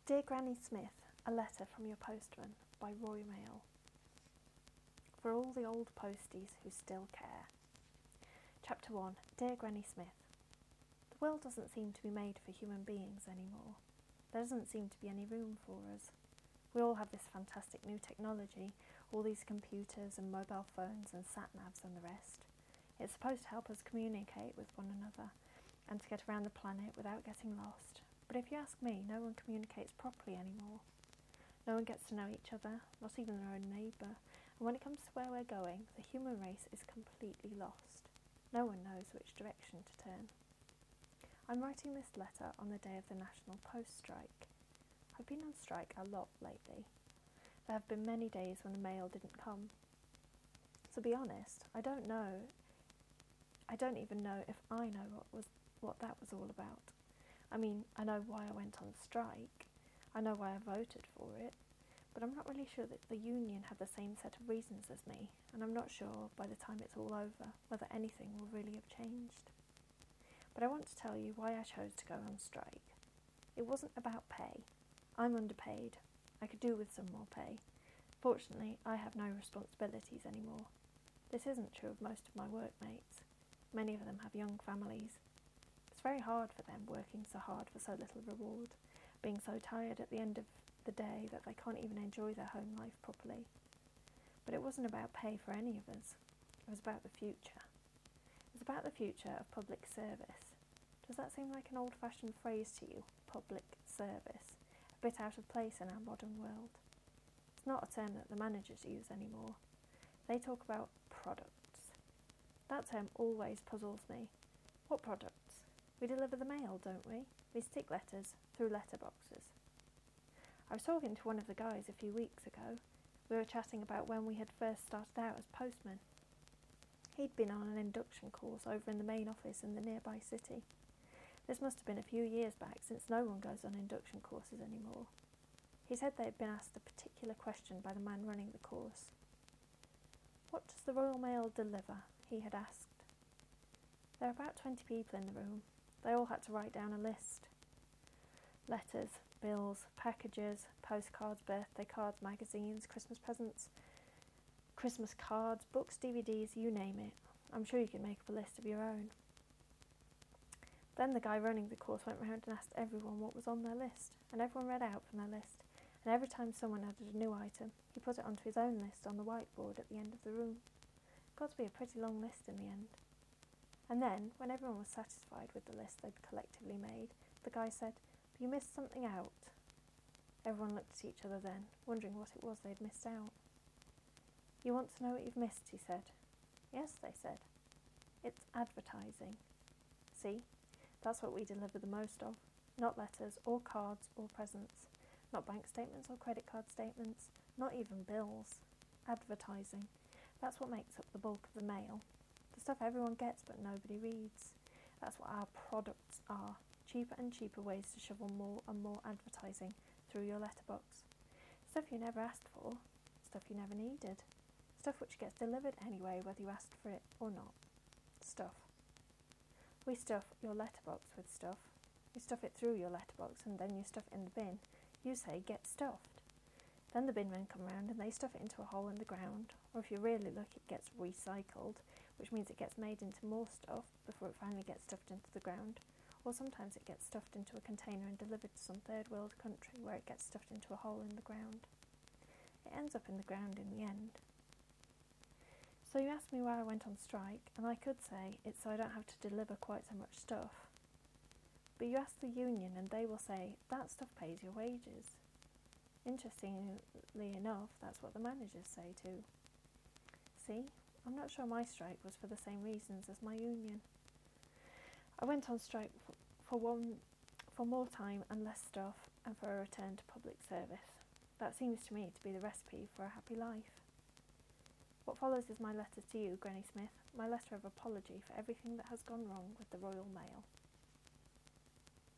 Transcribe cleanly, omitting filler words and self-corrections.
Dear Granny Smith, a letter from your postman by Roy Mail. For all the old posties who still care. Chapter 1. Dear Granny Smith. The world doesn't seem to be made for human beings anymore. There doesn't seem to be any room for us. We all have this fantastic new technology, all these computers and mobile phones and sat-navs and the rest. It's supposed to help us communicate with one another and to get around the planet without getting lost. But if you ask me, no one communicates properly anymore. No one gets to know each other, not even their own neighbour. And when it comes to where we're going, the human race is completely lost. No one knows which direction to turn. I'm writing this letter on the day of the National Post strike. I've been on strike a lot lately. There have been many days when the mail didn't come. To be honest, I don't even know if I know what that was all about. I mean, I know why I went on strike. I know why I voted for it. But I'm not really sure that the union have the same set of reasons as me, and I'm not sure by the time it's all over whether anything will really have changed. But I want to tell you why I chose to go on strike. It wasn't about pay. I'm underpaid. I could do with some more pay. Fortunately, I have no responsibilities anymore. This isn't true of most of my workmates. Many of them have young families. It's very hard for them, working so hard for so little reward, being so tired at the end of the day that they can't even enjoy their home life properly. But it wasn't about pay for any of us. It was about the future. It was about the future of public service. Does that seem like an old-fashioned phrase to you, public service? A bit out of place in our modern world. It's not a term that the managers use anymore. They talk about products. That term always puzzles me. What products? We deliver the mail, don't we? We stick letters through letterboxes. I was talking to one of the guys a few weeks ago. We were chatting about when we had first started out as postmen. He'd been on an induction course over in the main office in the nearby city. This must have been a few years back, since no one goes on induction courses anymore. He said they'd been asked a particular question by the man running the course. What does the Royal Mail deliver? He had asked. There were about 20 people in the room. They all had to write down a list. Letters, bills, packages, postcards, birthday cards, magazines, Christmas presents, Christmas cards, books, DVDs, you name it. I'm sure you could make up a list of your own. Then the guy running the course went round and asked everyone what was on their list, and everyone read out from their list, and every time someone added a new item, he put it onto his own list on the whiteboard at the end of the room. Got to be a pretty long list in the end. And then, when everyone was satisfied with the list they'd collectively made, the guy said, "But you missed something out." Everyone looked at each other then, wondering what it was they'd missed out. "You want to know what you've missed?" he said. "Yes," they said. "It's advertising. See, that's what we deliver the most of. Not letters or cards or presents. Not bank statements or credit card statements. Not even bills. Advertising. That's what makes up the bulk of the mail. The stuff everyone gets but nobody reads. That's what our products are. Cheaper and cheaper ways to shovel more and more advertising through your letterbox. Stuff you never asked for. Stuff you never needed. Stuff which gets delivered anyway, whether you asked for it or not. Stuff. We stuff your letterbox with stuff. You stuff it through your letterbox and then you stuff it in the bin. You say, "Get stuffed." Then the bin men come round and they stuff it into a hole in the ground, or if you're really lucky it gets recycled, which means it gets made into more stuff before it finally gets stuffed into the ground, or sometimes it gets stuffed into a container and delivered to some third world country where it gets stuffed into a hole in the ground. It ends up in the ground in the end. So you asked me why I went on strike, and I could say it's so I don't have to deliver quite so much stuff. But you ask the union and they will say, that stuff pays your wages. Interestingly enough, that's what the managers say too. See, I'm not sure my strike was for the same reasons as my union. I went on strike for more time and less stuff and for a return to public service. That seems to me to be the recipe for a happy life. What follows is my letter to you, Granny Smith, my letter of apology for everything that has gone wrong with the Royal Mail.